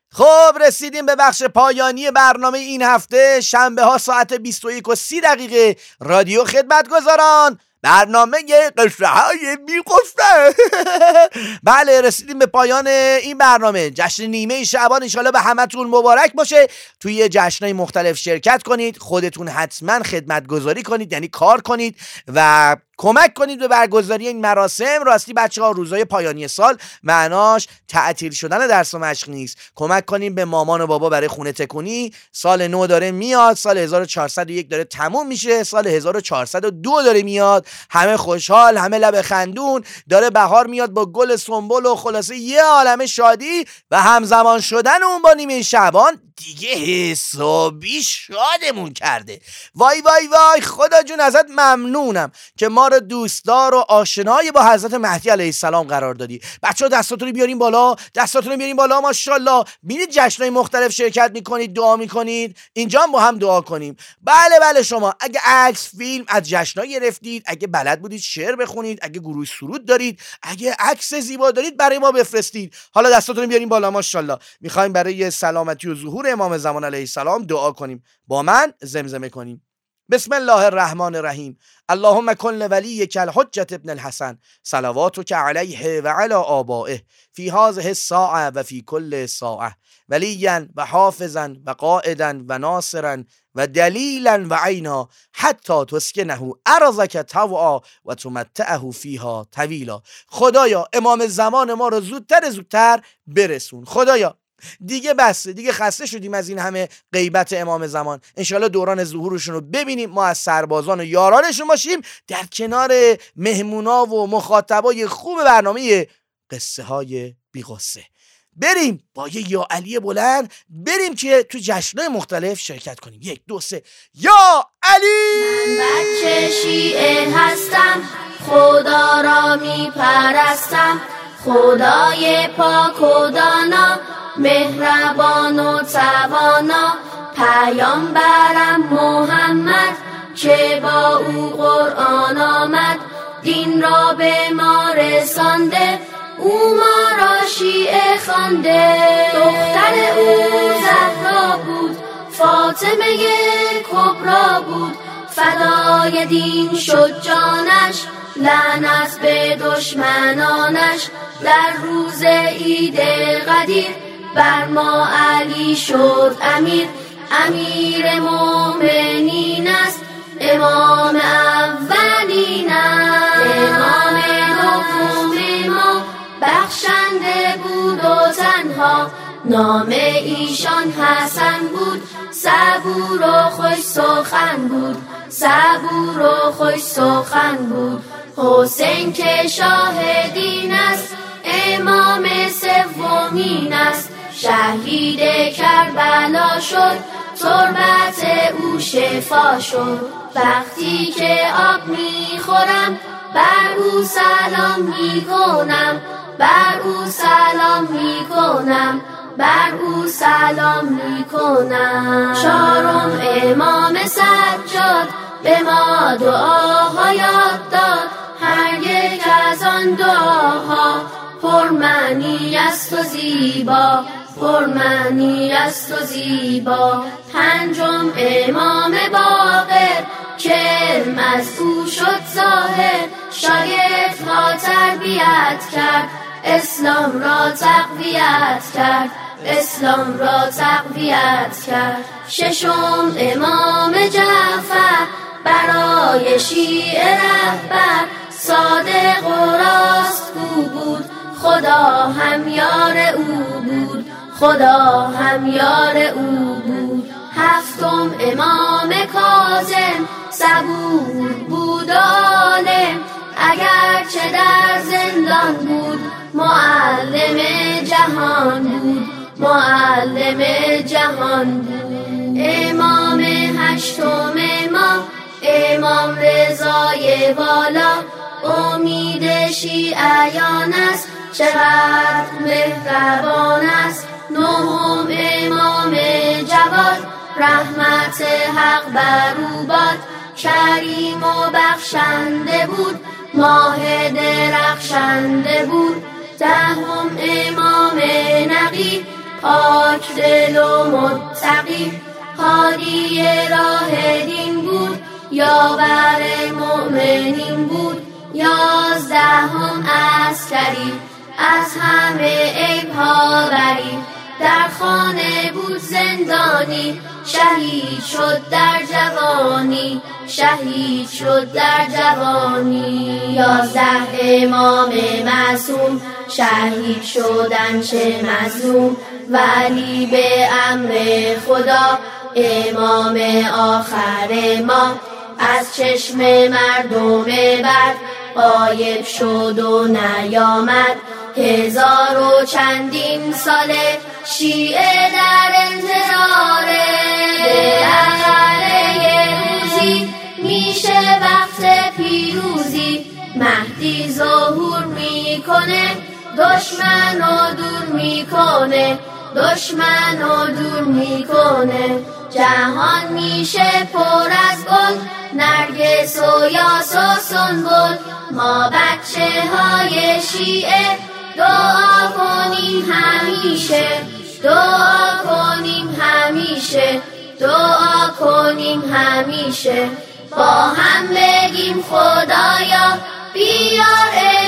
خب رسیدیم به بخش پایانی برنامه این هفته، شنبه ها ساعت 21:30 رادیو خدمتگزاران، برنامه قصه های بی قصه. بله رسیدیم به پایان این برنامه. جشن نیمه شعبان انشالله به همتون مبارک باشه. توی جشنهای مختلف شرکت کنید، خودتون حتما خدمتگزاری کنید، یعنی کار کنید و کمک کنید به برگزاری این مراسم. راستی بچه‌ها روزهای پایانی سال معناش تعطیل شدن درس و مشق نیست. کمک کنیم به مامان و بابا برای خونه تکونی. سال نو داره میاد، سال 1401 داره تموم میشه، سال 1402 داره میاد. همه خوشحال، همه لب خندون، داره بهار میاد با گل سنبل و خلاصه یه عالمه شادی و همزمان شدن اون با نیمه شعبان دیگه حسابی شادمون کرده. وای وای وای، خدا جون ازت ممنونم که ما رو دوستدار و آشنای با حضرت مهدی علیه السلام قرار دادی. بچه‌ها دستاتون رو بیارین بالا، دستاتون رو بیارین بالا. ماشاءالله ببینید جشن‌های مختلف شرکت میکنید، دعا میکنید، اینجا هم با هم دعا کنیم. بله بله، شما اگه عکس فیلم از جشن‌ها گرفتید، اگه بلد بودید شعر بخونید، اگه گروه سرود دارید، اگه عکس زیبا دارید برای ما بفرستید. حالا دستاتون رو بیارین بالا. ماشاءالله میخوایم برای سلامتی و ظهور امام زمان علیه السلام دعا کنیم. با من زمزمه کنیم. بسم الله الرحمن الرحیم. اللهم کن لولیک الحجة ابن الحسن صلواتک علیه و علی آبائه فی هذه الساعه و فی کل ساعه ولیا و حافظا و قائدا و ناصرا و دلیلا و عینا حتی تسکنه ارضک طوعا و تمتعه فیها طویلا. خدایا امام زمان ما رو زودتر برسون. خدایا دیگه بس، دیگه خسته شدیم از این همه غیبت امام زمان. انشالله دوران ظهورشون رو ببینیم، ما از سربازان و یارانشون باشیم، در کنار مهمونا و مخاطبای خوب برنامه قصه های بی قصه. بریم با یه یا علی بلند بریم که تو جشنهای مختلف شرکت کنیم. 1 2 3 یا علی. من بچه شیعه هستم، خدا را می پرستم، خدای پاک و دانا، مهربان و توانا، پیامبرم محمد که با او قرآن آمد، دین را به ما رسانده، او ما را شیعه خوانده. دختر او زهرا بود، فاطمه کبرا بود، فدای دین شد جانش، لعنت به دشمنانش. در روز عید قدیر بر ما علی شد امیر، امیر مومنین است، امام اولین است، امام دوم ما، بخشنده بود و تنها، نام ایشان حسن بود، صبور و خوش سخن بود، صبور و خوش سخن بود. حسین که شاه دین است، امام سومین است، شهید کربلا شد، تربت او شفا شد. وقتی که آب میخورم بر او سلام میکنم، بر او سلام میکنم، بر او سلام میکنم. 4 امام سجاد به ما دعاها یاد داد، هر یک از آن دعاها پرمعنی است و زیبا، پرمعنی است و زیبا. 5 امام باقر که علم از او شد ظاهر، شاگردها تربیت کرد، اسلام را تقویت کرد، اسلام را تقویت کرد. 6 امام جعفر برای شیعه رهبر، صادق و راستگو بود، خدا هم یار او بود، خدا هم یار او بود. 7 امام کاظم صبور بود و عالم، اگرچه در زندان بود، معلم جهان بود، معلم جهان بود. امام 8 ما امام رضای والا، امید شیعیان است، چقدر مهربان است. 9 امام جواد رحمت حق بر او باد، کریم و بخشنده بود، ماه درخشنده بود. 10 امام نقی پاک دل و متقی، هادی راه دین بود، یاور مؤمنین بود. 11 عسکری از همه عیب‌ها بری، در خانه بود زندانی، شهید شد در جوانی، شهید شد در جوانی. 11 امام معصوم شهید شدن چه مظلوم، ولی به امر خدا امام آخر ما از چشم مردم بد غایب شد و نیامد. 1000 و چندین ساله شیعه در انتظاره، بالاخره روزی میشه وقت پیروزی، مهدی ظهور میکنه، دشمنو دور میکنه، دشمنو دور میکنه. جهان میشه پر از گل، نرگس و یاس و سنبل. ما بچه های شیعه دعا کنیم همیشه، دعا کنیم همیشه، دعا کنیم همیشه. با هم بگیم خدایا بیار